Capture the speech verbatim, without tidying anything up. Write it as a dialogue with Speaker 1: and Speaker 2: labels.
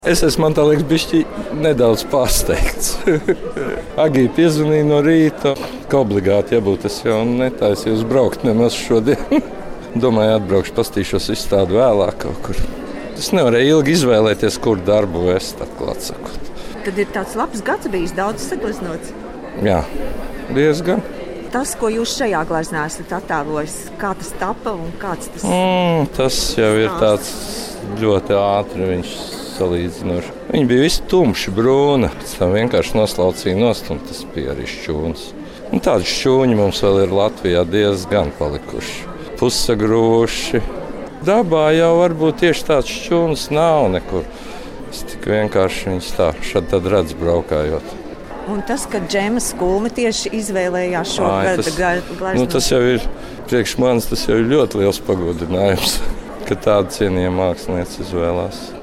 Speaker 1: Es esmu, man tā liekas, bišķi nedaudz pārsteigts. Agija piezvanīja no rīta, ka obligāti jābūt. Es jau netaisījos braukt nemaz šodien. Domāju, atbraukšu, pastīšos izstādi vēlāk kaut kur. Es nevarēju ilgi izvēlēties, kur darbu vest, atklāt sakot.
Speaker 2: Tad ir tāds labs gads bijis, daudz sagleznots.
Speaker 1: Jā, diezgan.
Speaker 2: Tas, ko jūs šajā gleznā esat attēlojis, kā tas tapa un kāds tas
Speaker 1: Mm, tas jau ir tāds ļoti ātri viņš salīdzinoši. Viņi bija visi tumši, brūni. Pēc tam vienkārši noslaucīja nost, un tas bija arī šķūns. Un tādi šķūņi mums vēl ir Latvijā diezgan palikuši. Pussagrūši. Dabā jau varbūt tieši tāds šķūns nav nekur. Es tik vienkārši viņus tā šad tad redzu braukājot.
Speaker 2: Un tas, ka Džemas Kulme tieši izvēlējās šo
Speaker 1: Ai,
Speaker 2: gada
Speaker 1: tas-
Speaker 2: gleznu.
Speaker 1: Nu, tas jau ir priekš manis, tas jau ir ļoti liels pagodinājums, ka tādu cienījumu mākslinieci izvēlās.